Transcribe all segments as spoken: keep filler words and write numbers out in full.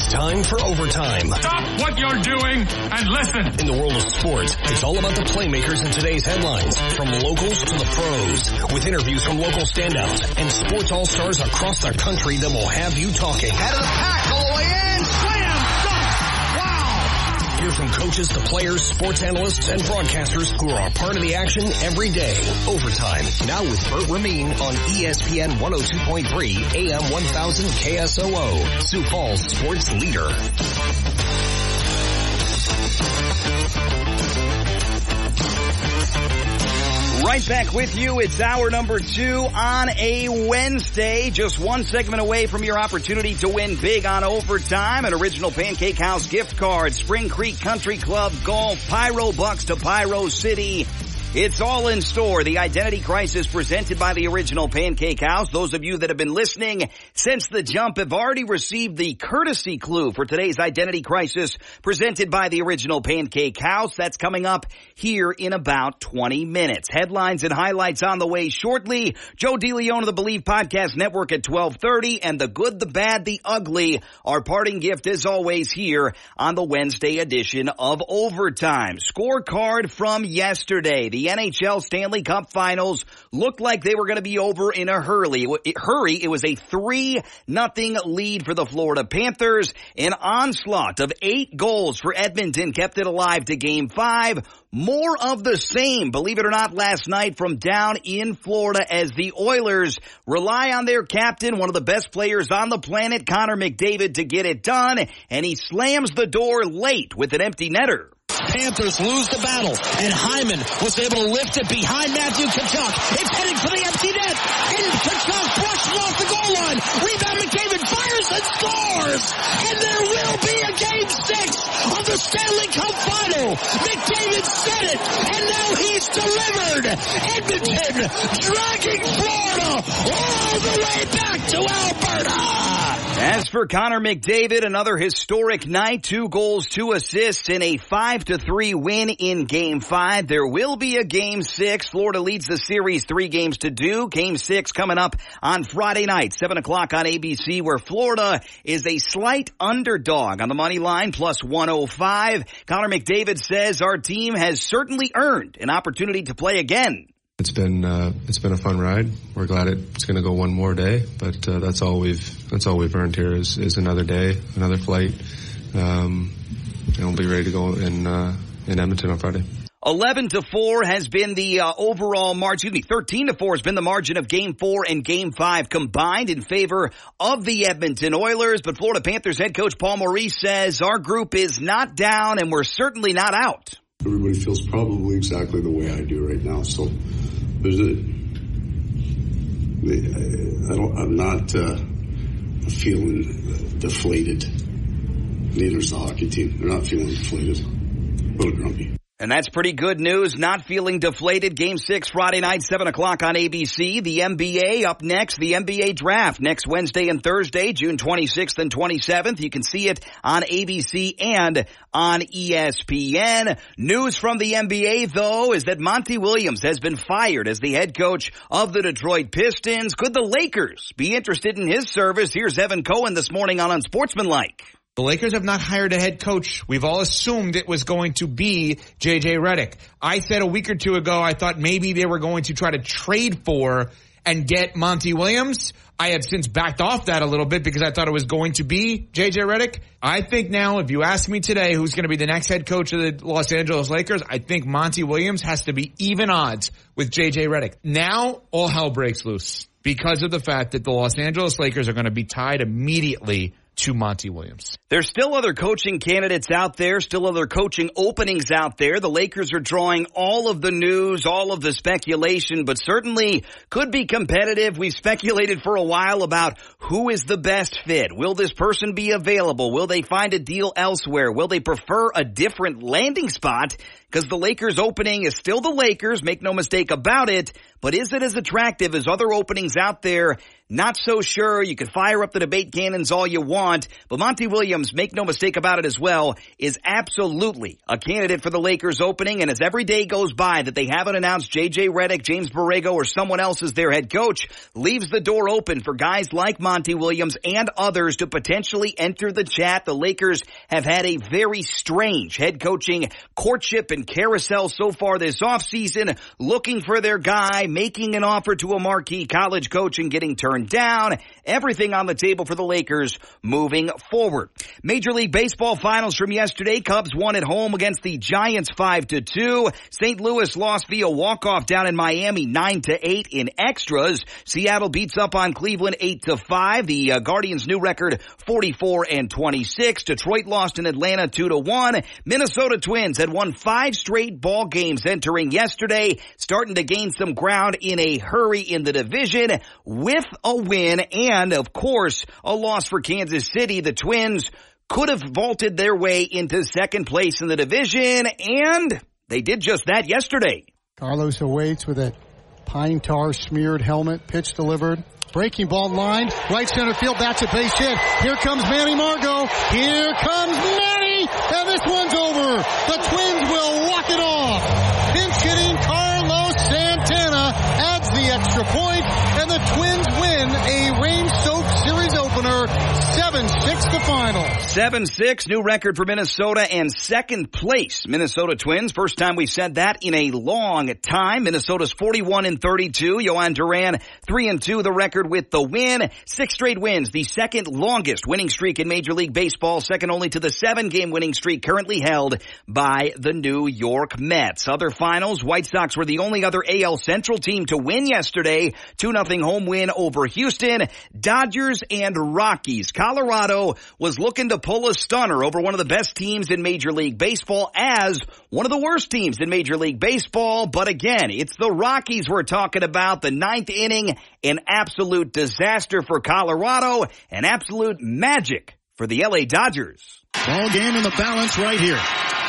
time for Overtime. Stop what you're doing and listen. In the world of sports, it's all about the playmakers in today's headlines, from locals to the pros, with interviews from local standouts and sports all-stars across the country that will have you talking. Head of the pack, all the way in, slam, dunk, wow! Hear from coaches to players, sports analysts, and broadcasters who are a part of the action every day. Overtime, now with Bert Ramin on E S P N one oh two point three, A M one thousand K S O O, Sioux Falls sports leader. Right back with you. It's hour number two on a Wednesday. Just one segment away from your opportunity to win big on Overtime. An original Pancake House gift card, Spring Creek Country Club golf, Pyro Bucks to Pyro City. It's all in store. The Identity Crisis presented by the original Pancake House. Those of you that have been listening since the jump have already received the courtesy clue for today's Identity Crisis presented by the original Pancake House. That's coming up here in about twenty minutes. Headlines and highlights on the way shortly. Joe DeLeon of the Believe Podcast Network at twelve thirty, and the good, the bad, the ugly, our parting gift as always here on the Wednesday edition of Overtime. Scorecard from yesterday. The The N H L Stanley Cup Finals looked like they were going to be over in a hurry. Hurry. It was a three nothing lead for the Florida Panthers. An onslaught of eight goals for Edmonton kept it alive to Game five. More of the same, believe it or not, last night from down in Florida as the Oilers rely on their captain, one of the best players on the planet, Connor McDavid, to get it done. And he slams the door late with an empty netter. Panthers lose the battle, and Hyman was able to lift it behind Matthew Tkachuk. It's heading for the empty net, and Tkachuk brushed off the goal line. Rebound, McDavid fires and scores, and there will be a game six of the Stanley Cup Final. McDavid said it, and now he's delivered. Edmonton dragging Florida all the way back to Alberta. As for Connor McDavid, another historic night, two goals, two assists in a five to three win in Game five. There will be a Game six. Florida leads the series three games to two. Game six coming up on Friday night, seven o'clock on A B C, where Florida is a slight underdog on the money line, plus one oh five. Connor McDavid says our team has certainly earned an opportunity to play again. It's been uh, it's been a fun ride. We're glad it's going to go one more day, but uh, that's all we've that's all we've earned here is, is another day, another flight, um, and we'll be ready to go in uh, in Edmonton on Friday. eleven to four has been the uh, overall margin. Excuse me, thirteen to four has been the margin of Game four and Game five combined in favor of the Edmonton Oilers. But Florida Panthers head coach Paul Maurice says our group is not down and we're certainly not out. Everybody feels probably exactly the way I do right now. So there's a, I don't, I'm not uh, feeling deflated. Neither's the hockey team. They're not feeling deflated. A little grumpy. And that's pretty good news. Not feeling deflated. Game six Friday night, seven o'clock on A B C. The N B A up next. The N B A draft next Wednesday and Thursday, June twenty-sixth and twenty-seventh. You can see it on A B C and on E S P N. News from the N B A, though, is that Monty Williams has been fired as the head coach of the Detroit Pistons. Could the Lakers be interested in his service? Here's Evan Cohen this morning on Unsportsmanlike. The Lakers have not hired a head coach. We've all assumed it was going to be J J Redick. I said a week or two ago I thought maybe they were going to try to trade for and get Monty Williams. I have since backed off that a little bit because I thought it was going to be J J Redick. I think now, if you ask me today who's going to be the next head coach of the Los Angeles Lakers, I think Monty Williams has to be even odds with J J Redick. Now, all hell breaks loose because of the fact that the Los Angeles Lakers are going to be tied immediately to Monty Williams. There's still other coaching candidates out there, still other coaching openings out there. The Lakers are drawing all of the news, all of the speculation, but certainly could be competitive. We've speculated for a while about who is the best fit. Will this person be available? Will they find a deal elsewhere? Will they prefer a different landing spot because the Lakers opening is still the Lakers, make no mistake about it, but is it as attractive as other openings out there? Not so sure. You can fire up the debate cannons all you want, but Monty Williams, make no mistake about it as well, is absolutely a candidate for the Lakers opening, and as every day goes by that they haven't announced J J Redick, James Borrego, or someone else as their head coach, leaves the door open for guys like Monty Williams and others to potentially enter the chat. The Lakers have had a very strange head coaching courtship and carousel so far this offseason, looking for their guy, making an offer to a marquee college coach and getting turned down. Everything on the table for the Lakers moving forward. Major League Baseball finals from yesterday. Cubs won at home against the Giants five to two. Saint Louis lost via walk-off down in Miami nine to eight in extras. Seattle beats up on Cleveland eight to five. The uh, Guardians' new record forty-four and twenty-six. Detroit lost in Atlanta two to one. Minnesota Twins had won five straight ball games entering yesterday, starting to gain some ground in a hurry in the division with a win and, of course, a loss for Kansas City. The Twins could have vaulted their way into second place in the division, and they did just that yesterday. Carlos awaits with a pine tar smeared helmet, pitch delivered. Breaking ball line, right center field, that's a base hit. Here comes Manny Margot. Here comes Manny, and this one's over. The Twins will walk it off. Pinch hitting Carlos Santana adds the extra point, and the Twins win a rain-soaked series opener, seven six the final. seven six, new record for Minnesota, and second place Minnesota Twins. First time we've said that in a long time. Minnesota's forty-one and thirty-two. Yohan Duran, three and two, the record with the win. Six straight wins, the second longest winning streak in Major League Baseball, second only to the seven-game winning streak currently held by the New York Mets. Other finals, White Sox were the only other A L Central team to win yesterday. two nothing home win over Houston. Dodgers and Rockies. Colorado was looking to pull a stunner over one of the best teams in Major League Baseball as one of the worst teams in Major League Baseball. But again, it's the Rockies we're talking about. The ninth inning, an absolute disaster for Colorado, an absolute magic for the L A Dodgers. Ball game in the balance right here.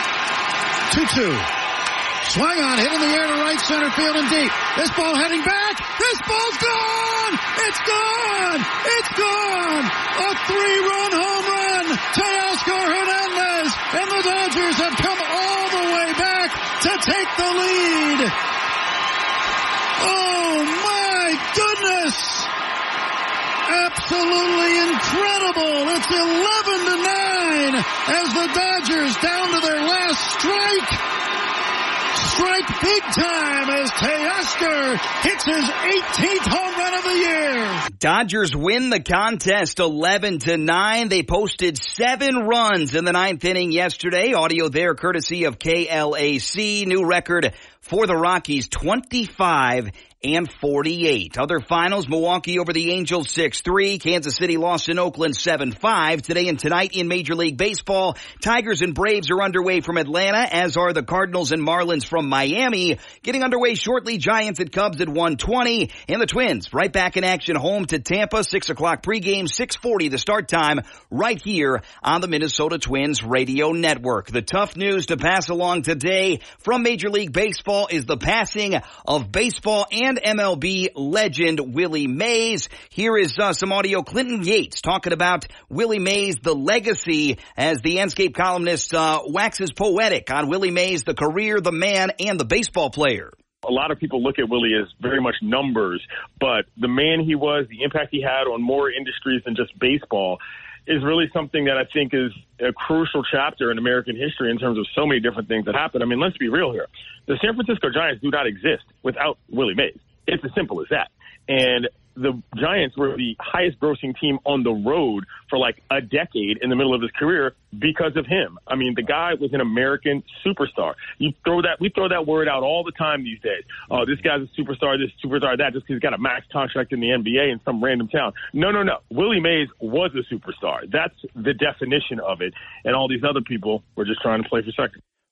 two two. Swung on, hit in the air to right center field and deep. This ball heading back. This ball's gone. It's gone. It's gone. A three-run home run. Teoscar Hernandez and the Dodgers have come all the way back to take the lead. Oh my goodness. Absolutely incredible. It's eleven to nine as the Dodgers down to their last strike. Strike big time as Teoscar hits his eighteenth home run of the year. Dodgers win the contest eleven to nine. They posted seven runs in the ninth inning yesterday. Audio there courtesy of K L A C. New record for the Rockies, twenty-five and forty-eight. Other finals, Milwaukee over the Angels six three. Kansas City lost in Oakland seven five. Today and tonight in Major League Baseball, Tigers and Braves are underway from Atlanta, as are the Cardinals and Marlins from Miami. Getting underway shortly, Giants at Cubs at one twenty. And the Twins right back in action home to Tampa, six o'clock pregame, six forty the start time, right here on the Minnesota Twins radio network. The tough news to pass along today from Major League Baseball is the passing of baseball and M L B legend Willie Mays. Here is uh, some audio. Clinton Yates talking about Willie Mays, the legacy, as the Enscape columnist uh, waxes poetic on Willie Mays, the career, the man, and the baseball player. A lot of people look at Willie as very much numbers, but the man he was, the impact he had on more industries than just baseball, is really something that I think is a crucial chapter in American history in terms of so many different things that happen. I mean, let's be real here. The San Francisco Giants do not exist without Willie Mays. It's as simple as that. And the Giants were the highest grossing team on the road for like a decade in the middle of his career because of him. I mean, the guy was an American superstar. You throw that, we throw that word out all the time these days. Oh, this guy's a superstar, this superstar, that, just because he's got a max contract in the N B A in some random town. No, no, no. Willie Mays was a superstar. That's the definition of it. And all these other people were just trying to play for second.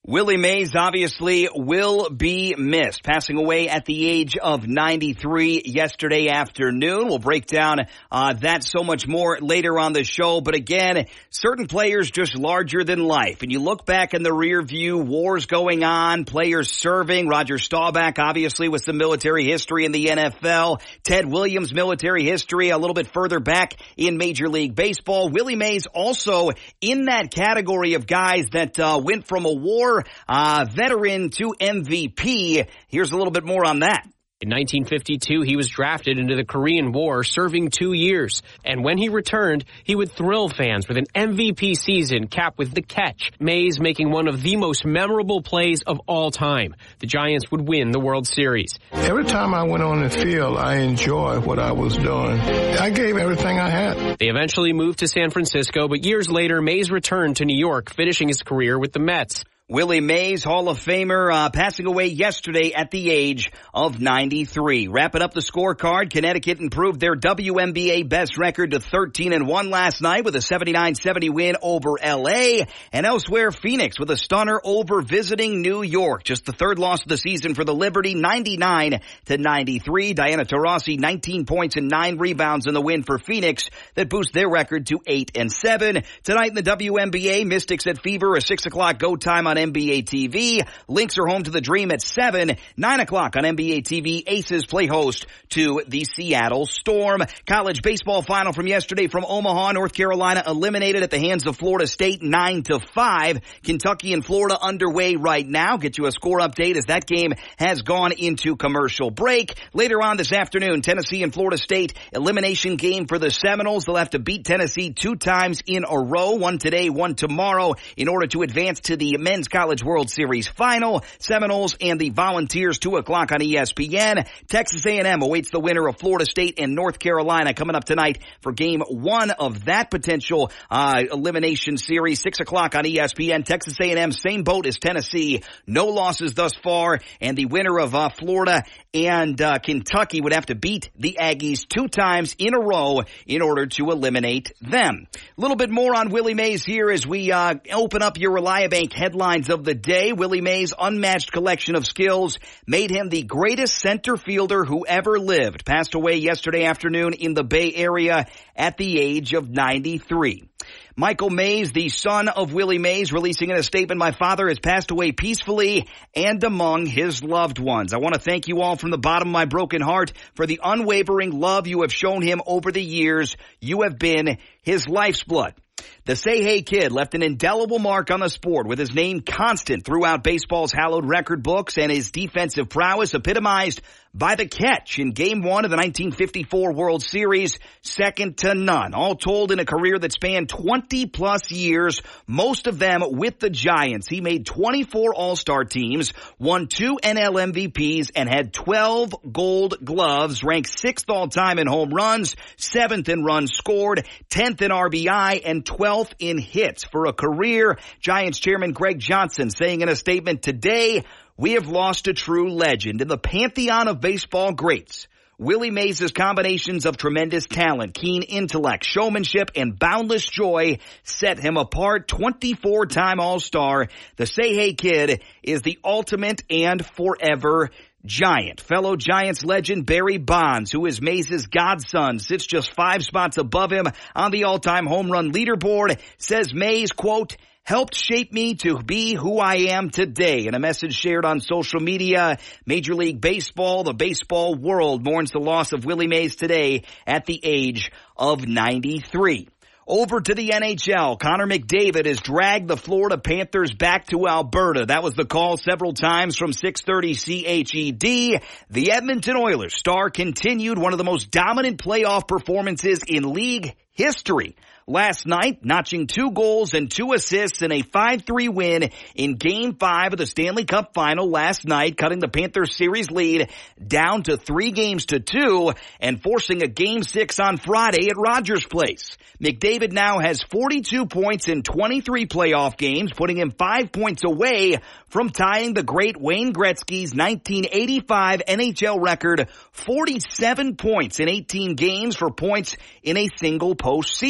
Willie Mays obviously will be missed, passing away at the age of ninety-three yesterday afternoon. We'll break down uh, that so much more later on the show. But again, certain players just larger than life. And you look back in the rear view, wars going on, players serving. Roger Staubach, obviously, with some military history in the N F L. Ted Williams, military history a little bit further back in Major League Baseball. Willie Mays also in that category of guys that uh, went from a war Uh, veteran to M V P. Here's a little bit more on that. In nineteen fifty-two, he was drafted into the Korean War, serving two years. And when he returned, he would thrill fans with an M V P season capped with the catch, Mays making one of the most memorable plays of all time. The Giants would win the World Series. Every time I went on the field, I enjoyed what I was doing. I gave everything I had. They eventually moved to San Francisco, but years later, Mays returned to New York, finishing his career with the Mets. Willie Mays, Hall of Famer, uh, passing away yesterday at the age of ninety-three. Wrapping up the scorecard, Connecticut improved their W N B A best record to thirteen and one last night with a seventy-nine seventy win over L A. And elsewhere, Phoenix with a stunner over visiting New York. Just the third loss of the season for the Liberty, ninety-nine to ninety-three. Diana Taurasi, nineteen points and nine rebounds in the win for Phoenix that boosts their record to eight and seven. Tonight in the W N B A, Mystics at Fever, a six o'clock go time on N B A T V. Lynx are home to the Dream at seven. nine o'clock on N B A T V. Aces play host to the Seattle Storm. College baseball final from yesterday from Omaha. North Carolina eliminated at the hands of Florida State nine to five. Kentucky and Florida underway right now. Get you a score update as that game has gone into commercial break. Later on this afternoon, Tennessee and Florida State elimination game for the Seminoles. They'll have to beat Tennessee two times in a row. One today, one tomorrow in order to advance to the Men's College World Series final. Seminoles and the Volunteers, two o'clock on E S P N. Texas A and M awaits the winner of Florida State and North Carolina coming up tonight for game one of that potential uh, elimination series. six o'clock on E S P N. Texas A and M, same boat as Tennessee. No losses thus far. And the winner of uh, Florida and uh, Kentucky would have to beat the Aggies two times in a row in order to eliminate them. A little bit more on Willie Mays here as we uh, open up your Reliabank headlines of the day. Willie Mays' unmatched collection of skills made him the greatest center fielder who ever lived. Passed away yesterday afternoon in the Bay Area at the age of ninety-three. Michael Mays, the son of Willie Mays, releasing in a statement, "My father has passed away peacefully and among his loved ones. I want to thank you all from the bottom of my broken heart for the unwavering love you have shown him over the years. You have been his life's blood." The Say Hey Kid left an indelible mark on the sport with his name constant throughout baseball's hallowed record books and his defensive prowess epitomized by the catch in Game one of the nineteen fifty-four World Series, second to none. All told in a career that spanned twenty plus years, most of them with the Giants. He made twenty-four All-Star teams, won two N L M V Ps, and had twelve Gold Gloves, ranked sixth all-time in home runs, seventh in runs scored, tenth in R B I, and twelfth in hits for a career. Giants chairman Greg Johnson saying in a statement today, "We have lost a true legend in the pantheon of baseball greats. Willie Mays' combinations of tremendous talent, keen intellect, showmanship, and boundless joy set him apart. twenty-four time All-Star. The Say Hey Kid is the ultimate and forever Giant." Fellow Giants legend Barry Bonds, who is Mays' godson, sits just five spots above him on the all-time home run leaderboard, says Mays, quote, "helped shape me to be who I am today." In a message shared on social media, Major League Baseball, the baseball world mourns the loss of Willie Mays today at the age of ninety-three. Over to the N H L, Connor McDavid has dragged the Florida Panthers back to Alberta. That was the call several times from six thirty C H E D. The Edmonton Oilers star continued one of the most dominant playoff performances in league history last night, notching two goals and two assists in a five three win in Game five of the Stanley Cup Final last night, cutting the Panthers series lead down to three games to two and forcing a Game six on Friday at Rogers Place. McDavid now has forty-two points in twenty-three playoff games, putting him five points away from tying the great Wayne Gretzky's nineteen eighty-five N H L record, forty-seven points in eighteen games for points in a single postseason.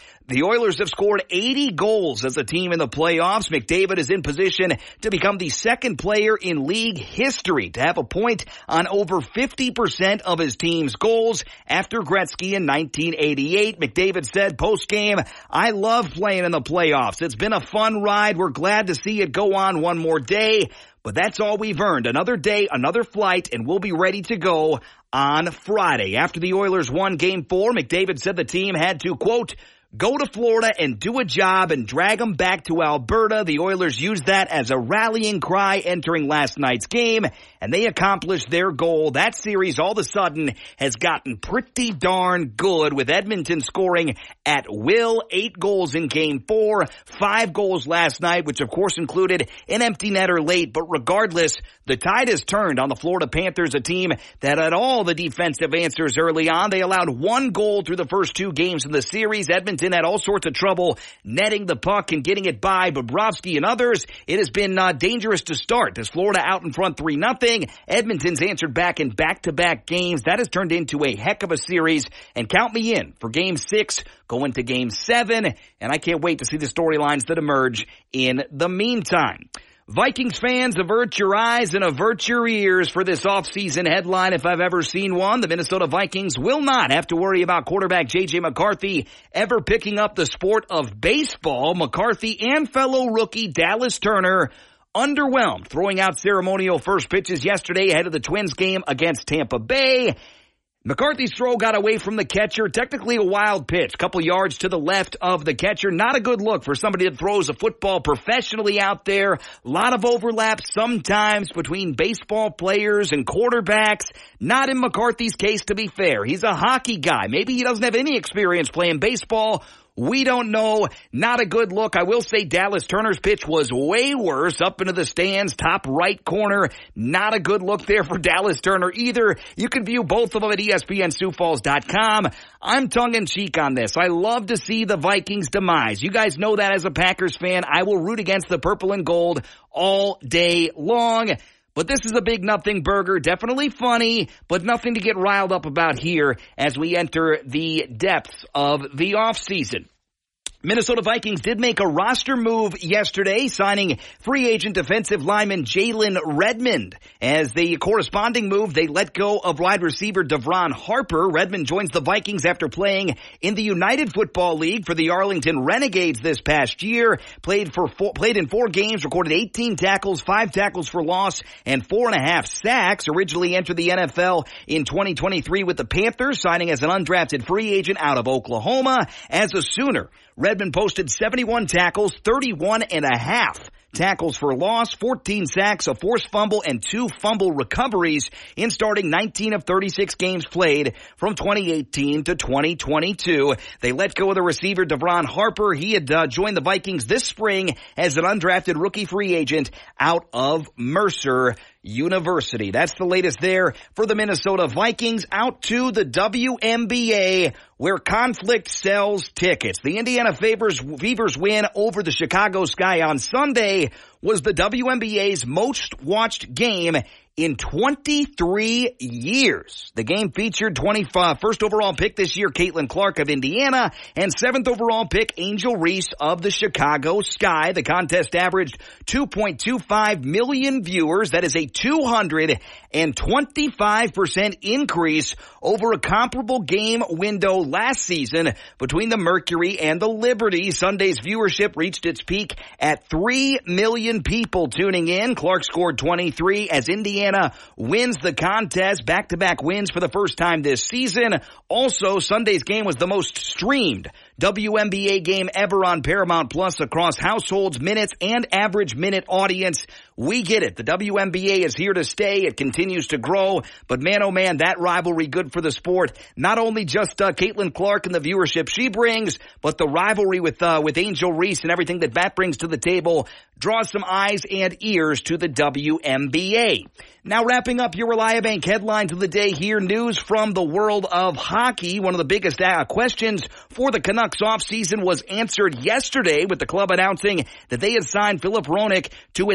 The Oilers have scored eighty goals as a team in the playoffs. McDavid is in position to become the second player in league history to have a point on over fifty percent of his team's goals after Gretzky in nineteen eighty-eight. McDavid said post-game, "I love playing in the playoffs. It's been a fun ride. We're glad to see it go on one more day. But that's all we've earned. Another day, another flight, and we'll be ready to go on Friday." After the Oilers won Game four, McDavid said the team had to, quote, "go to Florida and do a job and drag them back to Alberta." The Oilers used that as a rallying cry entering last night's game, and they accomplished their goal. That series all of a sudden has gotten pretty darn good, with Edmonton scoring at will. Eight goals in Game four, five goals last night, which of course included an empty netter late. But regardless, the tide has turned on the Florida Panthers, a team that had all the defensive answers early on. They allowed one goal through the first two games in the series. Edmonton had all sorts of trouble netting the puck and getting it by Bobrovsky and others. It has been uh, dangerous to start as Florida out in front three nothing. Edmonton's answered back in back-to-back games. That has turned into a heck of a series. And count me in for Game six, going to Game seven. And I can't wait to see the storylines that emerge in the meantime. Vikings fans, avert your eyes and avert your ears for this offseason headline if I've ever seen one. The Minnesota Vikings will not have to worry about quarterback J J McCarthy ever picking up the sport of baseball. McCarthy and fellow rookie Dallas Turner underwhelmed, throwing out ceremonial first pitches yesterday ahead of the Twins game against Tampa Bay. McCarthy's throw got away from the catcher, technically a wild pitch, couple yards to the left of the catcher. Not a good look for somebody that throws a football professionally out there. A lot of overlap sometimes between baseball players and quarterbacks. Not in McCarthy's case, to be fair. He's a hockey guy. Maybe he doesn't have any experience playing baseball. We don't know. Not a good look. I will say Dallas Turner's pitch was way worse, up into the stands, top right corner. Not a good look there for Dallas Turner either. You can view both of them at E S P N Sioux Falls dot com. I'm tongue-in-cheek on this. I love to see the Vikings' demise. You guys know that as a Packers fan. I will root against the purple and gold all day long. But this is a big nothing burger. Definitely funny, but nothing to get riled up about here as we enter the depths of the offseason. Minnesota Vikings did make a roster move yesterday, signing free agent defensive lineman Jalen Redmond. As the corresponding move, they let go of wide receiver Devron Harper. Redmond joins the Vikings after playing in the United Football League for the Arlington Renegades this past year. Played for four, played in four games, recorded eighteen tackles, five tackles for loss, and four and a half sacks. Originally entered the N F L in twenty twenty-three with the Panthers, signing as an undrafted free agent out of Oklahoma. As a Sooner, Redmond posted seventy-one tackles, thirty-one and a half tackles for loss, fourteen sacks, a forced fumble, and two fumble recoveries in starting nineteen of thirty-six games played from twenty eighteen to twenty twenty-two. They let go of the receiver Devron Harper. He had uh, joined the Vikings this spring as an undrafted rookie free agent out of Mercer University. That's the latest there for the Minnesota Vikings. Out to the W N B A, where conflict sells tickets. The Indiana Fever's, Fever's win over the Chicago Sky on Sunday was the W N B A's most watched game in twenty-three years. The game featured twenty-first overall pick this year, Caitlin Clark of Indiana, and seventh overall pick, Angel Reese of the Chicago Sky. The contest averaged two point two five million viewers. That is a two hundred twenty-five percent increase over a comparable game window last season between the Mercury and the Liberty. Sunday's viewership reached its peak at three million people tuning in. Clark scored twenty-three as Indiana wins the contest. Back-to-back wins for the first time this season. Also, Sunday's game was the most streamed W N B A game ever on Paramount Plus across households, minutes, and average minute audience. We get it. The W N B A is here to stay. It continues to grow. But man, oh man, that rivalry good for the sport. Not only just uh, Caitlin Clark and the viewership she brings, but the rivalry with uh, with Angel Reese and everything that that brings to the table draws some eyes and ears to the W N B A. Now wrapping up your Reliabank headlines of the day here, news from the world of hockey. One of the biggest uh, questions for the Canucks offseason was answered yesterday with the club announcing that they had signed Philip Hronek to an eight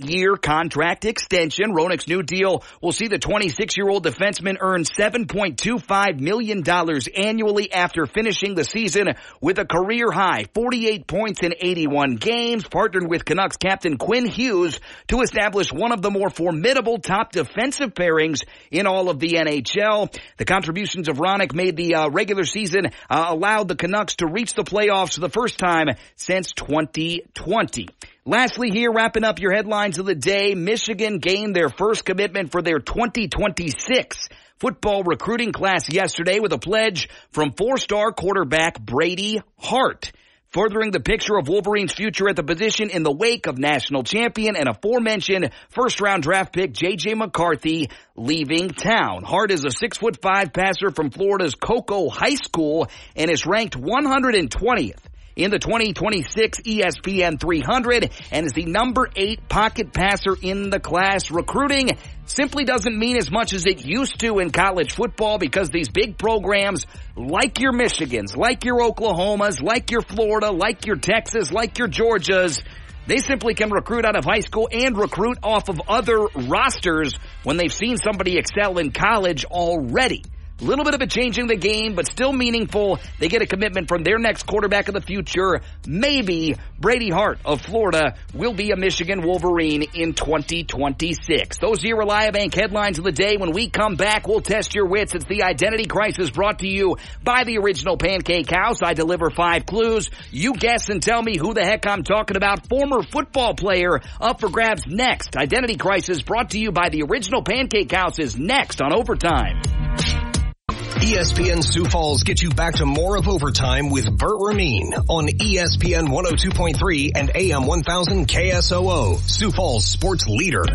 eight-year contract extension. Roenick's new deal will see the twenty-six-year-old defenseman earn seven point two five million dollars annually after finishing the season with a career-high forty-eight points in eighty-one games, partnered with Canucks captain Quinn Hughes to establish one of the more formidable top defensive pairings in all of the N H L. The contributions of Roenick made the uh, regular season uh, allowed the Canucks to reach the playoffs for the first time since twenty twenty. Lastly here, wrapping up your headlines of the day, Michigan gained their first commitment for their twenty twenty-six football recruiting class yesterday with a pledge from four-star quarterback Brady Hart, furthering the picture of Wolverines' future at the position in the wake of national champion and aforementioned first-round draft pick J J McCarthy leaving town. Hart is a six foot five passer from Florida's Cocoa High School and is ranked one hundred twentieth in the twenty twenty-six E S P N three hundred and is the number eight pocket passer in the class. Recruiting simply doesn't mean as much as it used to in college football because these big programs like your Michigans, like your Oklahomas, like your Florida, like your Texas, like your Georgias, they simply can recruit out of high school and recruit off of other rosters when they've seen somebody excel in college already. A little bit of a change in the game, but still meaningful. They get a commitment from their next quarterback of the future. Maybe Brady Hart of Florida will be a Michigan Wolverine in twenty twenty-six. Those are your Reliabank headlines of the day. When we come back, we'll test your wits. It's the Identity Crisis brought to you by the Original Pancake House. I deliver five clues. You guess and tell me who the heck I'm talking about. Former football player up for grabs next. Identity Crisis brought to you by the Original Pancake House is next on Overtime. E S P N Sioux Falls gets you back to more of Overtime with Bert Rameen on E S P N one oh two point three and A M one thousand K S O O, Sioux Falls sports leader.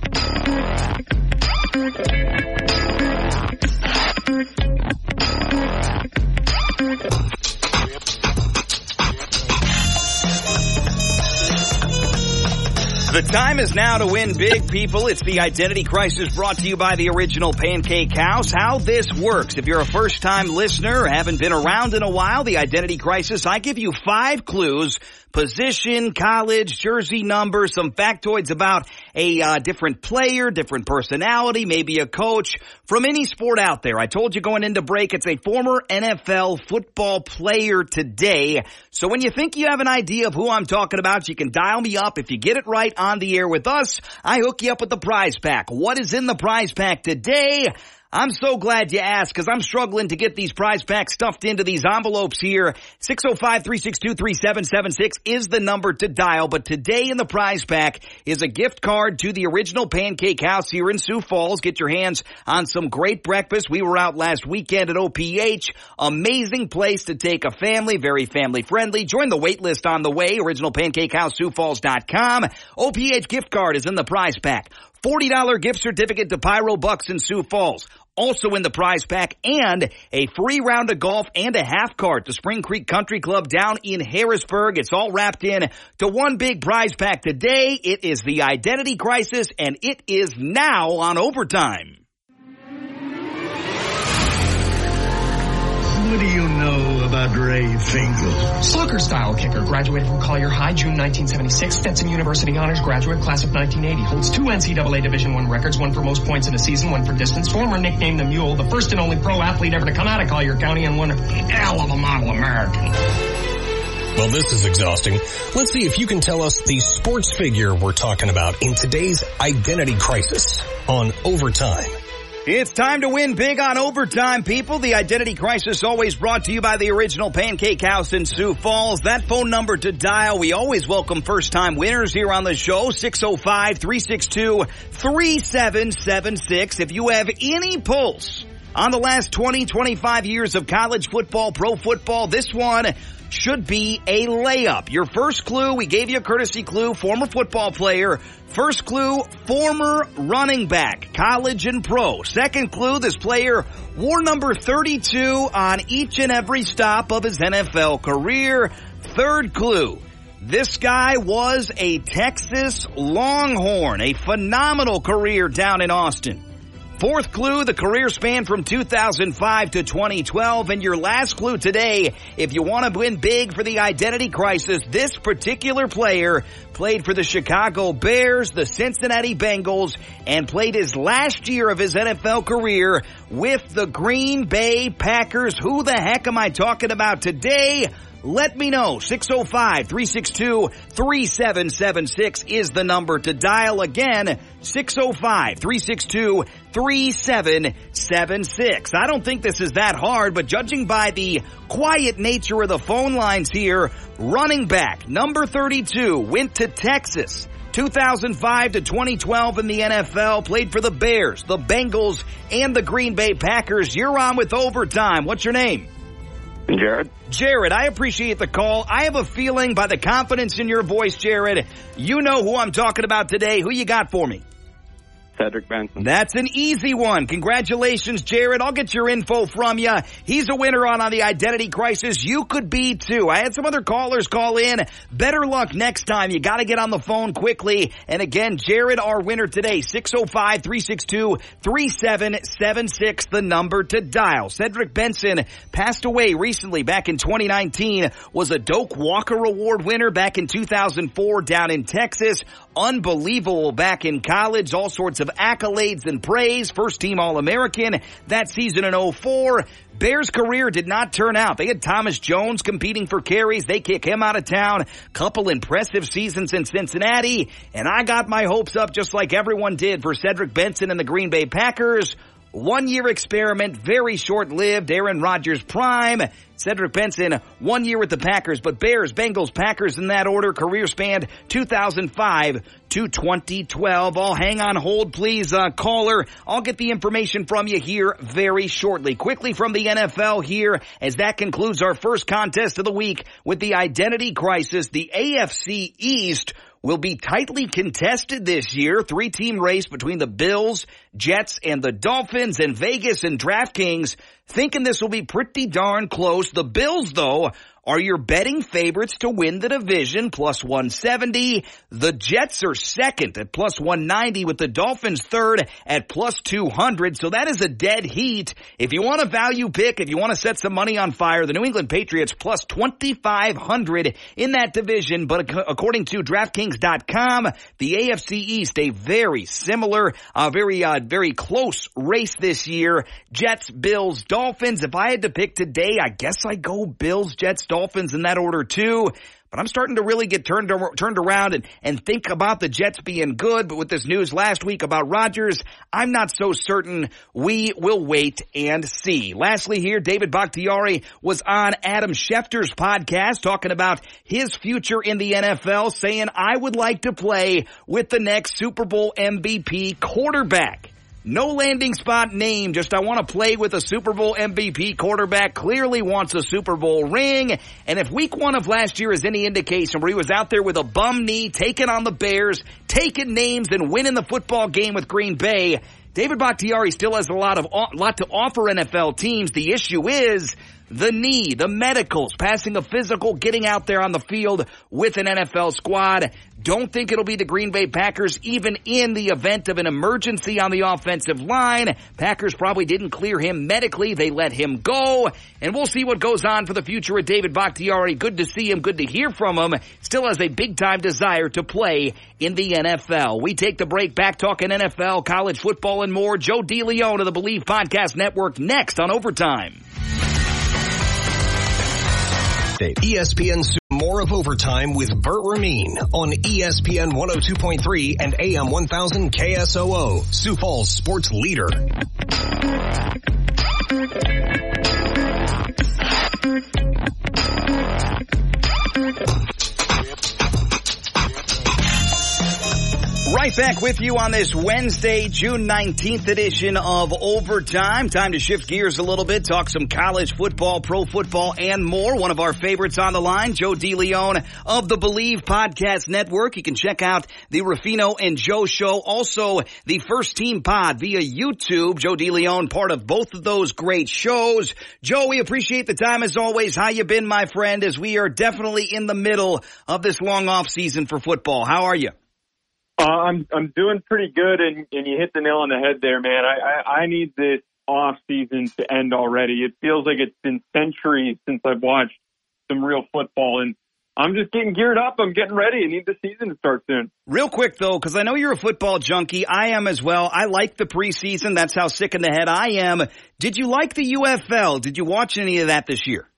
The time is now to win big, people. It's the Identity Crisis brought to you by the Original Pancake House. How this works. If you're a first-time listener or haven't been around in a while, the Identity Crisis, I give you five clues. Position, college, jersey number, some factoids about a uh, different player, different personality, maybe a coach from any sport out there. I told you going into break, it's a former N F L football player today. So when you think you have an idea of who I'm talking about, you can dial me up. If you get it right on the air with us, I hook you up with the prize pack. What is in the prize pack today? I'm so glad you asked because I'm struggling to get these prize packs stuffed into these envelopes here. six oh five, three six two, three seven seven six is the number to dial. But today in the prize pack is a gift card to the Original Pancake House here in Sioux Falls. Get your hands on some great breakfast. We were out last weekend at O P H. Amazing place to take a family, very family friendly. Join the wait list on the way, original pancake house sioux falls dot com. O P H gift card is in the prize pack. forty dollars gift certificate to Pyro Bucks in Sioux Falls. Also in the prize pack, and a free round of golf and a half cart to Spring Creek Country Club down in Harrisburg. It's all wrapped in to one big prize pack today. It is the Identity Crisis, and it is now on Overtime. What do you know about Ray Finkel? Soccer-style kicker, graduated from Collier High, June nineteen seventy-six. Stetson University honors graduate, class of nineteen eighty. Holds two N C double A Division I records, one for most points in a season, one for distance. Former nicknamed the Mule, the first and only pro athlete ever to come out of Collier County, and one hell of a model American. Well, this is exhausting. Let's see if you can tell us the sports figure we're talking about in today's Identity Crisis on Overtime. It's time to win big on Overtime, people. The Identity Crisis always brought to you by the Original Pancake House in Sioux Falls. That phone number to dial. We always welcome first-time winners here on the show, six oh five, three six two, three seven seven six. If you have any pulse on the last twenty, twenty-five years of college football, pro football, this one should be a layup. Your first clue, we gave you a courtesy clue, former football player. First clue, former running back, college and pro. Second clue, this player wore number thirty-two on each and every stop of his N F L career. Third clue, this guy was a Texas Longhorn, a phenomenal career down in Austin. Fourth clue, the career span from two thousand five to twenty twelve. And your last clue today, if you want to win big for the identity crisis, this particular player played for the Chicago Bears, the Cincinnati Bengals, and played his last year of his N F L career with the Green Bay Packers. Who the heck am I talking about today? Let me know. six oh five, three six two, three seven seven six is the number to dial. Again, six oh five, three six two, three seven seven six. I don't think this is that hard, but judging by the quiet nature of the phone lines here, running back, number thirty-two, went to Texas. two thousand five to twenty twelve in the N F L, played for the Bears, the Bengals, and the Green Bay Packers. You're on with Overtime. What's your name? Jared. Jared, I appreciate the call. I have a feeling by the confidence in your voice, Jared, you know who I'm talking about today. Who you got for me? Cedric Benson. That's an easy one. Congratulations, Jared. I'll get your info from you. He's a winner on, on the identity crisis. You could be too. I had some other callers call in. Better luck next time. You got to get on the phone quickly. And again, Jared, our winner today, six oh five, three six two, three seven seven six, the number to dial. Cedric Benson passed away recently back in twenty nineteen, was a Doak Walker Award winner back in two thousand four down in Texas. Unbelievable back in college, all sorts of accolades and praise. First team All-American that season in oh four. Bears' career did not turn out. They had Thomas Jones competing for carries. They kick him out of town. Couple impressive seasons in Cincinnati. And I got my hopes up just like everyone did for Cedric Benson and the Green Bay Packers. One-year experiment, very short-lived. Aaron Rodgers prime. Cedric Benson, one year with the Packers, but Bears, Bengals, Packers in that order. Career spanned two thousand five to twenty twelve. I'll hang on hold, please, uh, caller. I'll get the information from you here very shortly. Quickly from the N F L here, as that concludes our first contest of the week with the identity crisis. The A F C East will be tightly contested this year. Three-team race between the Bills, Jets, and the Dolphins, and Vegas and DraftKings thinking this will be pretty darn close. The Bills, though, are your betting favorites to win the division, plus one seventy. The Jets are second at plus one ninety, with the Dolphins third at plus two hundred. So that is a dead heat. If you want a value pick, if you want to set some money on fire, the New England Patriots plus twenty-five hundred in that division. But according to DraftKings dot com, the A F C East, a very similar, uh, very, uh, very close race this year. Jets, Bills, Dolphins. If I had to pick today, I guess I go Bills, Jets, Dolphins in that order too. But I'm starting to really get turned turned around and, and think about the Jets being good. But with this news last week about Rodgers, I'm not so certain. We will wait and see. Lastly here, David Bakhtiari was on Adam Schefter's podcast talking about his future in the N F L, saying, I would like to play with the next Super Bowl M V P quarterback. No landing spot name, just I want to play with a Super Bowl M V P quarterback, clearly wants a Super Bowl ring. And if week one of last year is any indication where he was out there with a bum knee, taking on the Bears, taking names and winning the football game with Green Bay, David Bakhtiari still has a lot of lot to offer N F L teams. The issue is the knee, the medicals, passing a physical, getting out there on the field with an N F L squad. Don't think it'll be the Green Bay Packers, even in the event of an emergency on the offensive line. Packers probably didn't clear him medically. They let him go. And we'll see what goes on for the future with David Bakhtiari. Good to see him. Good to hear from him. Still has a big-time desire to play in the N F L. We take the break, back talking N F L, college football, and more. Joe DeLeon of the Believe Podcast Network next on Overtime. E S P N more of Overtime with Burt Ramin on E S P N one oh two point three and A M one thousand K S O O, Sioux Falls sports leader. Right back with you on this Wednesday, June nineteenth edition of Overtime. Time to shift gears a little bit, talk some college football, pro football, and more. One of our favorites on the line, Joe DeLeon of the Believe Podcast Network. You can check out the Ruffino and Joe Show, also the First Team Pod via YouTube. Joe DeLeon, part of both of those great shows. Joe, we appreciate the time as always. How you been, my friend, as we are definitely in the middle of this long off season for football? How are you? Uh, I'm I'm doing pretty good, and, and you hit the nail on the head there, man. I, I, I need this off season to end already. It feels like it's been centuries since I've watched some real football, and I'm just getting geared up. I'm getting ready. I need the season to start soon. Real quick, though, because I know you're a football junkie. I am as well. I like the preseason. That's how sick in the head I am. Did you like the U F L? Did you watch any of that this year?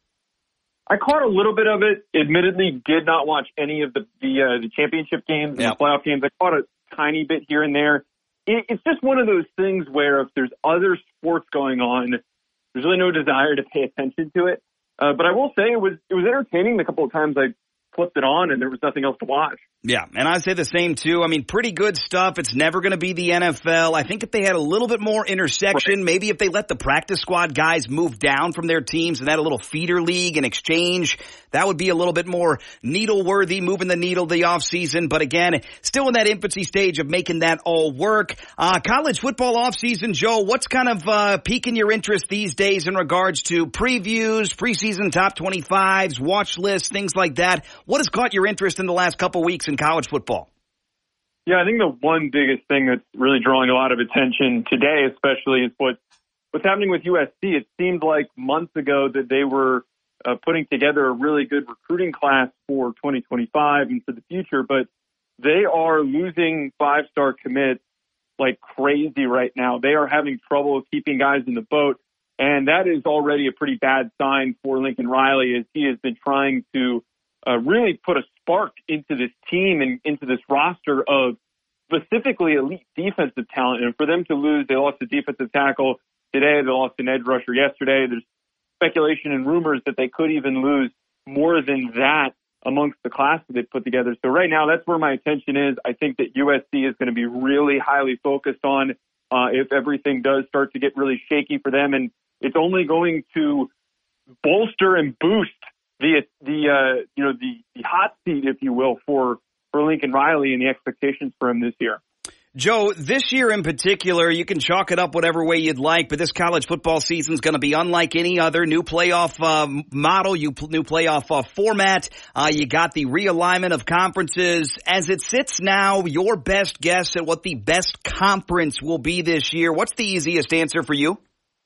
I caught a little bit of it. Admittedly, did not watch any of the the, uh, the championship games and yep. the playoff games. I caught a tiny bit here and there. It, it's just one of those things where if there's other sports going on, there's really no desire to pay attention to it. Uh, but I will say it was it was entertaining the couple of times I flipped it on and there was nothing else to watch. Yeah, and I say the same, too. I mean, pretty good stuff. It's never going to be the N F L. I think if they had a little bit more intersection, right. maybe if they let the practice squad guys move down from their teams and had a little feeder league in exchange, that would be a little bit more needle-worthy, moving the needle the offseason. But again, still in that infancy stage of making that all work. Uh, college football offseason, Joe, what's kind of uh, piquing your interest these days in regards to previews, preseason top twenty-fives, watch lists, things like that? What has caught your interest in the last couple weeks in college football? Yeah, I think the one biggest thing that's really drawing a lot of attention today, especially, is what what's happening with U S C. It seemed like months ago that they were uh, putting together a really good recruiting class for twenty twenty-five and for the future, but they are losing five-star commits like crazy right now. They are having trouble keeping guys in the boat, and that is already a pretty bad sign for Lincoln Riley, as he has been trying to Uh, really put a spark into this team and into this roster of specifically elite defensive talent. And for them to lose, they lost a defensive tackle today. They lost an edge rusher yesterday. There's speculation and rumors that they could even lose more than that amongst the class that they've put together. So right now, that's where my attention is. I think that U S C is going to be really highly focused on uh, if everything does start to get really shaky for them. And it's only going to bolster and boost the the uh, you know the, the hot seat, if you will, for for Lincoln Riley and the expectations for him this year. Joe, this year in particular, you can chalk it up whatever way you'd like, but this college football season is going to be unlike any other. New playoff uh, model, you new playoff uh, format. Uh, you got the realignment of conferences. As it sits now, your best guess at what the best conference will be this year. What's the easiest answer for you?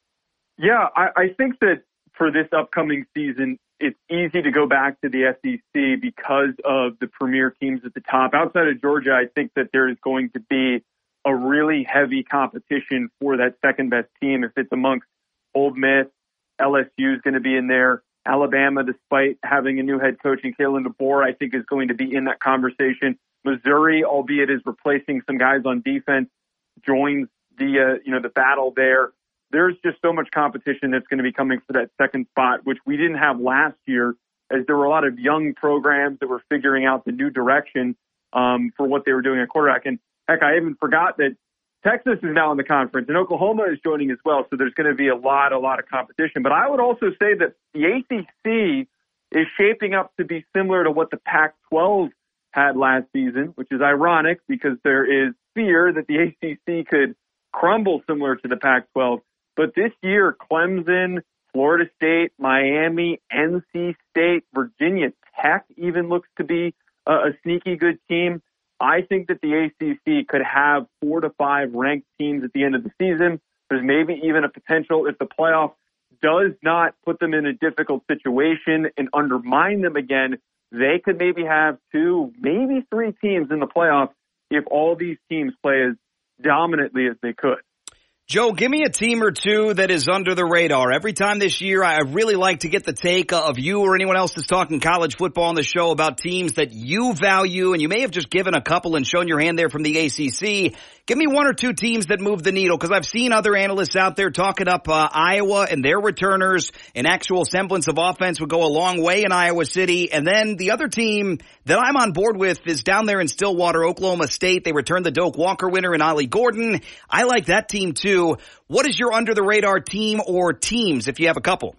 Yeah, I, I think that for this upcoming season, it's easy to go back to the S E C because of the premier teams at the top. Outside of Georgia, I think that there is going to be a really heavy competition for that second best team. If it's amongst Ole Miss, L S U is going to be in there. Alabama, despite having a new head coach in Kalen DeBoer, I think is going to be in that conversation. Missouri, albeit is replacing some guys on defense, joins the uh, you know the battle there. There's just so much competition that's going to be coming for that second spot, which we didn't have last year, as there were a lot of young programs that were figuring out the new direction um, for what they were doing at quarterback. And heck, I even forgot that Texas is now in the conference, and Oklahoma is joining as well. So there's going to be a lot, a lot of competition. But I would also say that the A C C is shaping up to be similar to what the Pac twelve had last season, which is ironic because there is fear that the A C C could crumble similar to the Pac twelve. But this year, Clemson, Florida State, Miami, N C State, Virginia Tech even looks to be a, a sneaky good team. I think that the A C C could have four to five ranked teams at the end of the season. There's maybe even a potential, if the playoff does not put them in a difficult situation and undermine them again, they could maybe have two, maybe three teams in the playoff if all these teams play as dominantly as they could. Joe, give me a team or two that is under the radar. Every time this year, I really like to get the take of you or anyone else that's talking college football on the show about teams that you value, and you may have just given a couple and shown your hand there from the A C C. Give me one or two teams that move the needle, because I've seen other analysts out there talking up uh, Iowa and their returners. An actual semblance of offense would go a long way in Iowa City. And then the other team that I'm on board with is down there in Stillwater, Oklahoma State. They returned the Doak Walker winner in Ollie Gordon. I like that team too. What is your under-the-radar team or teams, if you have a couple?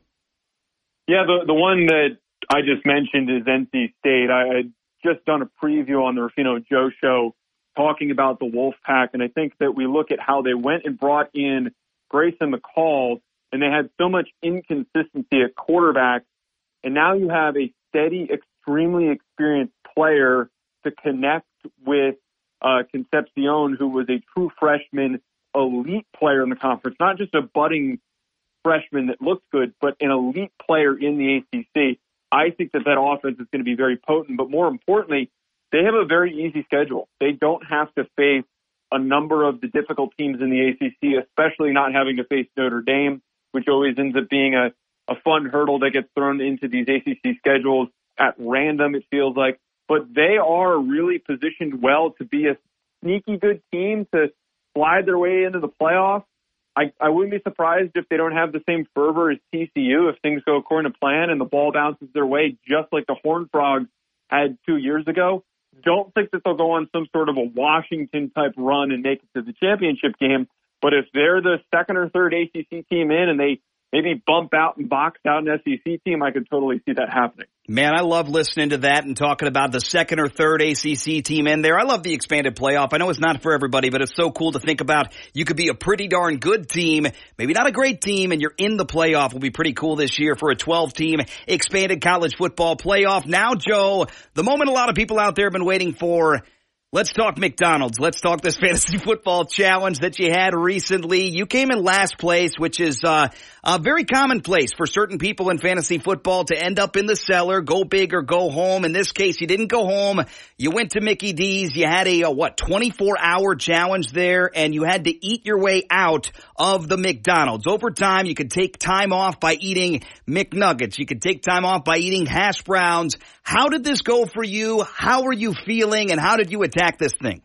Yeah, the the one that I just mentioned is N C State. I had just done a preview on the Rufino Joe show talking about the Wolfpack, and I think that we look at how they went and brought in Grayson McCall, and they had so much inconsistency at quarterback, and now you have a steady, extremely experienced player to connect with uh, Concepcion, who was a true freshman elite player in the conference, not just a budding freshman that looks good, but an elite player in the A C C. I think that that offense is going to be very potent, but more importantly, they have a very easy schedule. They don't have to face a number of the difficult teams in the A C C, especially not having to face Notre Dame, which always ends up being a, a fun hurdle that gets thrown into these A C C schedules at random, it feels like. But they are really positioned well to be a sneaky good team to slide their way into the playoffs. I, I wouldn't be surprised if they don't have the same fervor as T C U if things go according to plan and the ball bounces their way just like the Horned Frogs had two years ago. Don't think that they'll go on some sort of a Washington-type run and make it to the championship game. But if they're the second or third A C C team in and they maybe bump out and box out an S E C team, I could totally see that happening. Man, I love listening to that and talking about the second or third A C C team in there. I love the expanded playoff. I know it's not for everybody, but it's so cool to think about. You could be a pretty darn good team, maybe not a great team, and you're in the playoff. Will be pretty cool this year for a twelve-team expanded college football playoff. Now, Joe, the moment a lot of people out there have been waiting for. Let's talk McDonald's. Let's talk this fantasy football challenge that you had recently. You came in last place, which is uh, a very commonplace for certain people in fantasy football to end up in the cellar, go big or go home. In this case, you didn't go home. You went to Mickey D's. You had a, a what, twenty-four hour challenge there, and you had to eat your way out of the McDonald's. Over time, you could take time off by eating McNuggets. You could take time off by eating hash browns. How did this go for you? How are you feeling, and how did you attack this thing?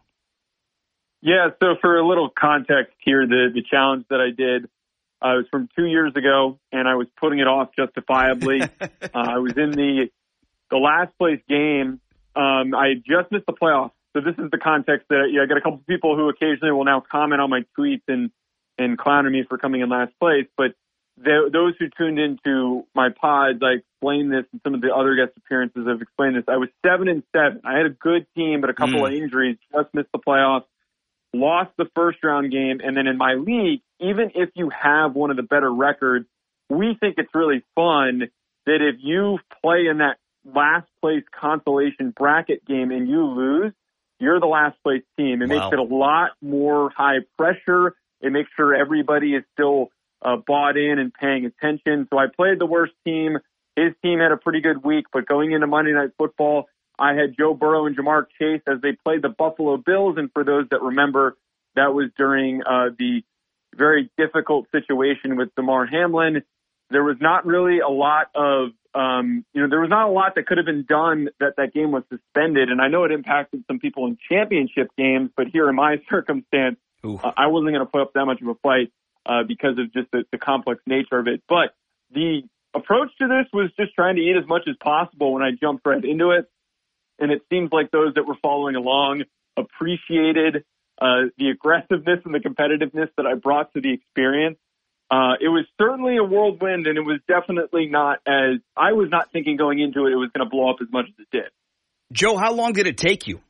Yeah, so for a little context here, the, the challenge that I did uh, was from two years ago, and I was putting it off justifiably. uh, I was in the the last place game. Um, I had just missed the playoffs. So this is the context that yeah, I got a couple of people who occasionally will now comment on my tweets and, and clown me for coming in last place. But the, those who tuned into my pods, I explained this, and some of the other guest appearances have explained this. I was seven and seven. I had a good team, but a couple mm. of injuries, just missed the playoffs, lost the first round game. And then in my league, even if you have one of the better records, we think it's really fun that if you play in that last place consolation bracket game and you lose, you're the last place team. It wow. makes it a lot more high pressure. It makes sure everybody is still Uh, bought in and paying attention. So I played the worst team. His team had a pretty good week, but going into Monday Night Football, I had Joe Burrow and Jamar Chase as they played the Buffalo Bills. And for those that remember, that was during uh, the very difficult situation with Damar Hamlin. There was not really a lot of, um, you know, there was not a lot that could have been done that that game was suspended. And I know it impacted some people in championship games, but here in my circumstance, uh, I wasn't going to put up that much of a fight. Uh, because of just the, the complex nature of it. But the approach to this was just trying to eat as much as possible when I jumped right into it. And it seems like those that were following along appreciated uh, the aggressiveness and the competitiveness that I brought to the experience. Uh, it was certainly a whirlwind, and it was definitely not as, I was not thinking going into it, it was going to blow up as much as it did. Joe, how long did it take you?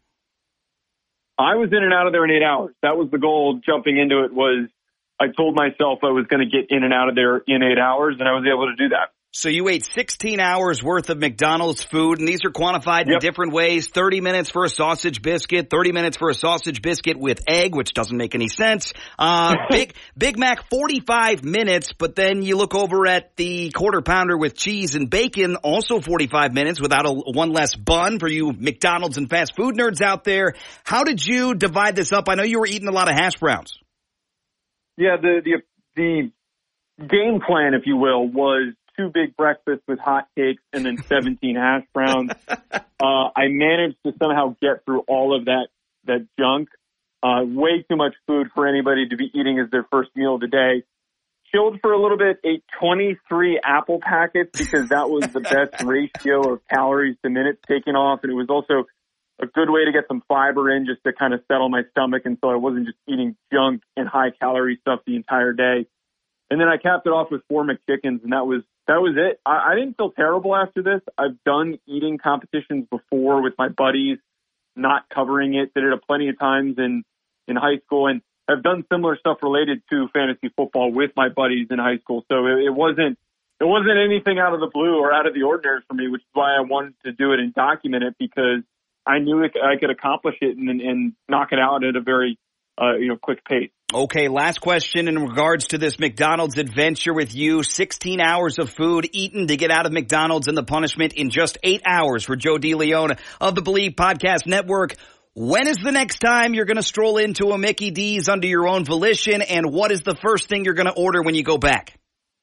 I was in and out of there in eight hours. That was the goal. Jumping into it was, I told myself I was going to get in and out of there in eight hours, and I was able to do that. So you ate sixteen hours worth of McDonald's food, and these are quantified yep. in different ways. thirty minutes for a sausage biscuit, thirty minutes for a sausage biscuit with egg, which doesn't make any sense. Uh, Big, Big Mac, forty-five minutes, but then you look over at the quarter pounder with cheese and bacon, also forty-five minutes without a one less bun for you McDonald's and fast food nerds out there. How did you divide this up? I know you were eating a lot of hash browns. Yeah, the, the the game plan, if you will, was two big breakfasts with hot cakes and then seventeen hash browns. Uh, I managed to somehow get through all of that that junk. Uh, way too much food for anybody to be eating as their first meal of the day. Chilled for a little bit, ate twenty-three apple packets because that was the best ratio of calories to minutes taken off, and it was also a good way to get some fiber in just to kind of settle my stomach, and so I wasn't just eating junk and high-calorie stuff the entire day. And then I capped it off with four McChickens, and that was that was it. I, I didn't feel terrible after this. I've done eating competitions before with my buddies, not covering it. Did it plenty of times in, in high school, and I've done similar stuff related to fantasy football with my buddies in high school. So it, it wasn't it wasn't anything out of the blue or out of the ordinary for me, which is why I wanted to do it and document it, because I knew I could accomplish it and, and knock it out at a very, uh, you know, quick pace. Okay, last question in regards to this McDonald's adventure with you. sixteen hours of food eaten to get out of McDonald's and the punishment in just eight hours for Joe DeLeon of the Believe Podcast Network. When is the next time you're going to stroll into a Mickey D's under your own volition, and what is the first thing you're going to order when you go back?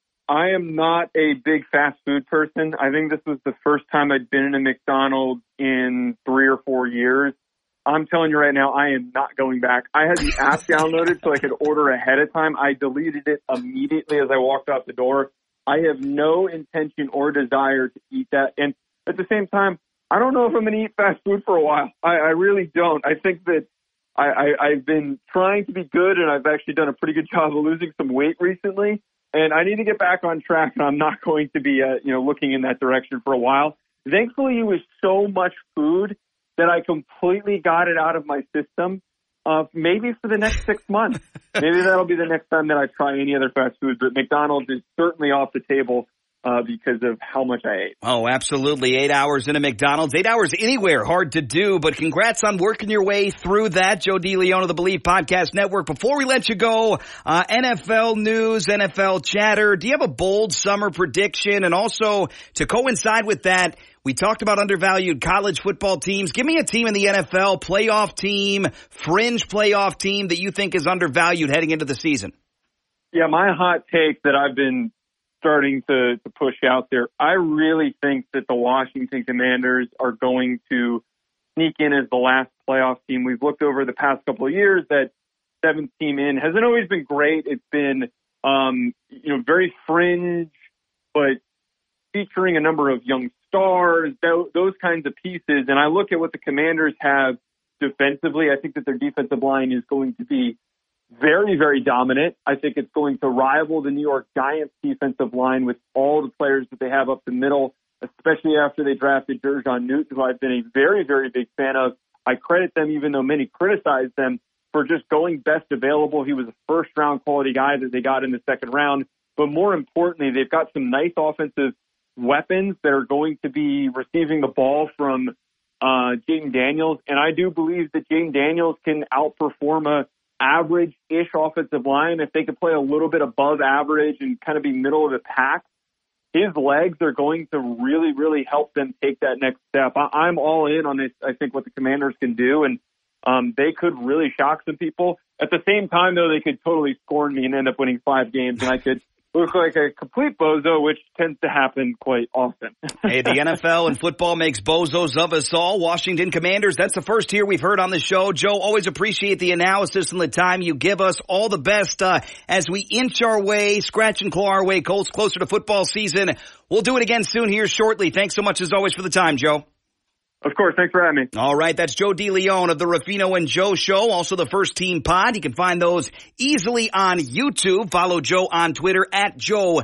I am not a big fast food person. I think this was the first time I'd been in a McDonald's in three or four years. I'm telling you right now, I am not going back. I had the app downloaded so I could order ahead of time. I deleted it immediately as I walked out the door. I have no intention or desire to eat that. And at the same time, I don't know if I'm going to eat fast food for a while. I, I really don't. I think that I, I, I've been trying to be good, and I've actually done a pretty good job of losing some weight recently. And I need to get back on track, and I'm not going to be, uh, you know, looking in that direction for a while. Thankfully, it was so much food that I completely got it out of my system. Uh, maybe for the next six months. Maybe that'll be the next time that I try any other fast food. But McDonald's is certainly off the table uh, because of how much I ate. Oh, absolutely. Eight hours in a McDonald's. Eight hours anywhere. Hard to do. But congrats on working your way through that. Joe DeLeon of the Believe Podcast Network. Before we let you go, uh, N F L news, N F L chatter. Do you have a bold summer prediction? And also, to coincide with that, we talked about undervalued college football teams. Give me a team in the N F L, playoff team, fringe playoff team that you think is undervalued heading into the season. Yeah, my hot take that I've been starting to, to push out there, I really think that the Washington Commanders are going to sneak in as the last playoff team. We've looked over the past couple of years, that seventh team in hasn't always been great. It's been, um, you know, very fringe, but featuring a number of young stars, those kinds of pieces. And I look at what the Commanders have defensively. I think that their defensive line is going to be very, very dominant. I think it's going to rival the New York Giants defensive line with all the players that they have up the middle, especially after they drafted Jer'Jon Newton, who I've been a very, very big fan of. I credit them, even though many criticize them, for just going best available. He was a first-round quality guy that they got in the second round. But more importantly, they've got some nice offensive weapons that are going to be receiving the ball from uh, Jaden Daniels. And I do believe that Jaden Daniels can outperform a average-ish offensive line. If they could play a little bit above average and kind of be middle of the pack, his legs are going to really, really help them take that next step. I, I'm all in on this. I think what the Commanders can do, and um, they could really shock some people. At the same time, though, they could totally scorn me and end up winning five games, and I could look like a complete bozo, which tends to happen quite often. Hey, the N F L and football makes bozos of us all. Washington Commanders, that's the first here we've heard on the show. Joe, always appreciate the analysis and the time you give us. All the best uh, as we inch our way, scratch and claw our way closer to football season. We'll do it again soon here shortly. Thanks so much as always for the time, Joe. Of course. Thanks for having me. All right. That's Joe DeLeon of the Ruffino and Joe Show. Also the First Team Pod. You can find those easily on YouTube. Follow Joe on Twitter at Joe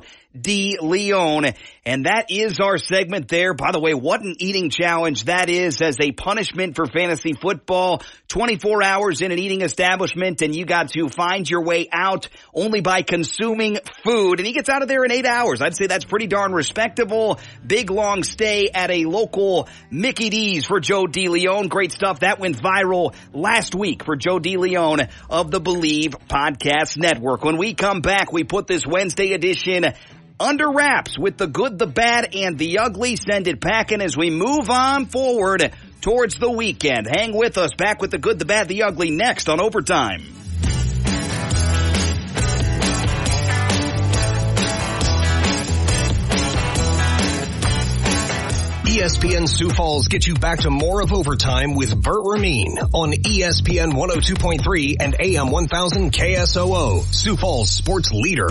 DeLeon. And that is our segment there. By the way, what an eating challenge that is as a punishment for fantasy football. twenty-four hours in an eating establishment, and you got to find your way out only by consuming food. And he gets out of there in eight hours. I'd say that's pretty darn respectable. Big long stay at a local Mickey D's for Joe DeLeon. Great stuff. That went viral last week for Joe DeLeon of the Believe Podcast Network. When we come back, we put this Wednesday edition under wraps with the good, the bad, and the ugly. Send it packing as we move on forward towards the weekend. Hang with us. Back with the good, the bad, the ugly next on Overtime. E S P N Sioux Falls gets you back to more of Overtime with Burt Ramin on E S P N one oh two point three and A M one thousand K S O O, Sioux Falls sports leader.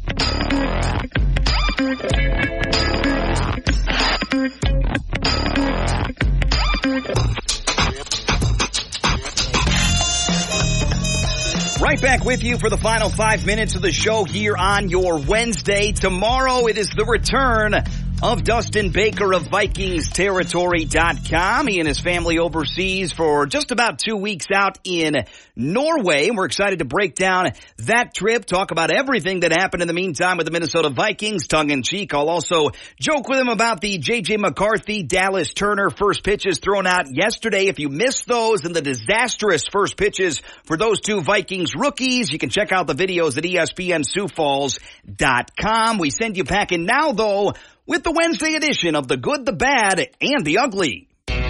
Right back with you for the final five minutes of the show here on your Wednesday. Tomorrow it is the return of Dustin Baker of Vikings Territory dot com. He and his family overseas for just about two weeks out in Norway. We're excited to break down that trip, talk about everything that happened in the meantime with the Minnesota Vikings, tongue in cheek. I'll also joke with him about the J J McCarthy, Dallas Turner first pitches thrown out yesterday. If you missed those and the disastrous first pitches for those two Vikings rookies, you can check out the videos at E S P N Sioux Falls dot com. We send you packing now, though, with the Wednesday edition of The Good, the Bad, and the Ugly.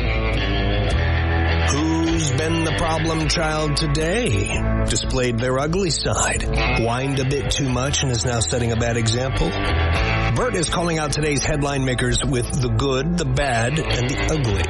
Who's been the problem child today? Displayed their ugly side. Whined a bit too much and is now setting a bad example? Bert is calling out today's headline makers with the good, the bad, and the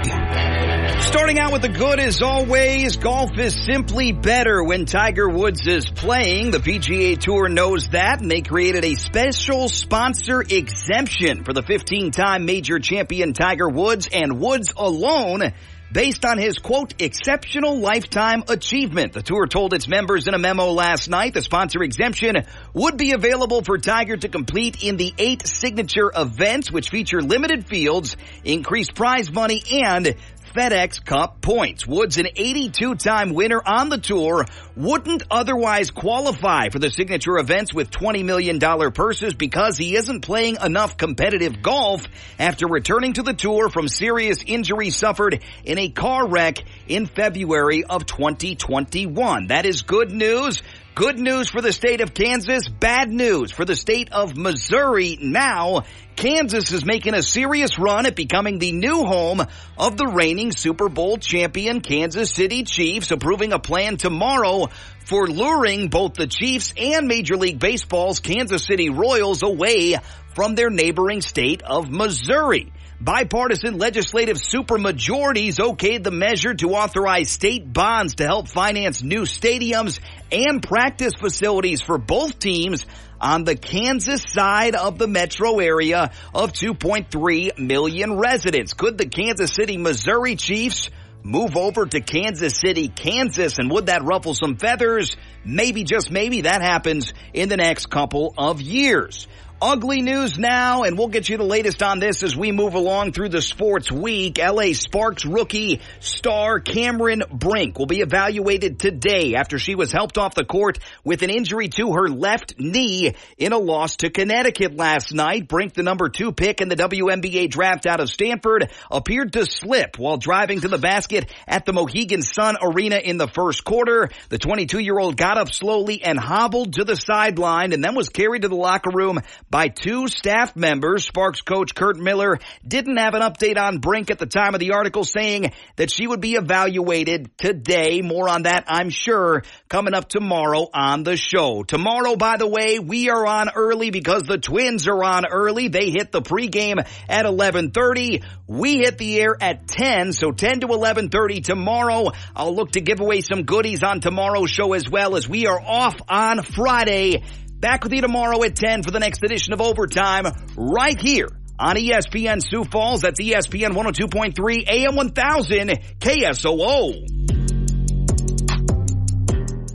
ugly. Starting out with the good, as always, golf is simply better when Tiger Woods is playing. The P G A Tour knows that, and they created a special sponsor exemption for the fifteen-time major champion Tiger Woods, and Woods alone, based on his, quote, exceptional lifetime achievement. The tour told its members in a memo last night the sponsor exemption would be available for Tiger to compete in the eight signature events, which feature limited fields, increased prize money, and FedEx Cup points. Woods, an eighty-two-time winner on the tour, wouldn't otherwise qualify for the signature events with twenty million dollars purses because he isn't playing enough competitive golf after returning to the tour from serious injury suffered in a car wreck in February of twenty twenty-one. That is good news. Good news for the state of Kansas, bad news for the state of Missouri. Now, Kansas is making a serious run at becoming the new home of the reigning Super Bowl champion Kansas City Chiefs, approving a plan tomorrow for luring both the Chiefs and Major League Baseball's Kansas City Royals away from their neighboring state of Missouri. Bipartisan legislative supermajorities okayed the measure to authorize state bonds to help finance new stadiums and practice facilities for both teams on the Kansas side of the metro area of two point three million residents. Could the Kansas City, Missouri Chiefs move over to Kansas City, Kansas, and would that ruffle some feathers? Maybe, just maybe, that happens in the next couple of years. Ugly news now, and we'll get you the latest on this as we move along through the sports week. L A Sparks rookie star Cameron Brink will be evaluated today after she was helped off the court with an injury to her left knee in a loss to Connecticut last night. Brink, the number two pick in the W N B A draft out of Stanford, appeared to slip while driving to the basket at the Mohegan Sun Arena in the first quarter. The twenty-two-year-old got up slowly and hobbled to the sideline and then was carried to the locker room by two staff members. Sparks coach Curt Miller didn't have an update on Brink at the time of the article, saying that she would be evaluated today. More on that, I'm sure, coming up tomorrow on the show. Tomorrow, by the way, we are on early because the Twins are on early. They hit the pregame at eleven thirty. We hit the air at ten, so ten to eleven thirty tomorrow. I'll look to give away some goodies on tomorrow's show as well, as we are off on Friday. Back with you tomorrow at ten for the next edition of Overtime right here on E S P N Sioux Falls. That's E S P N one oh two point three A M one thousand K S O O.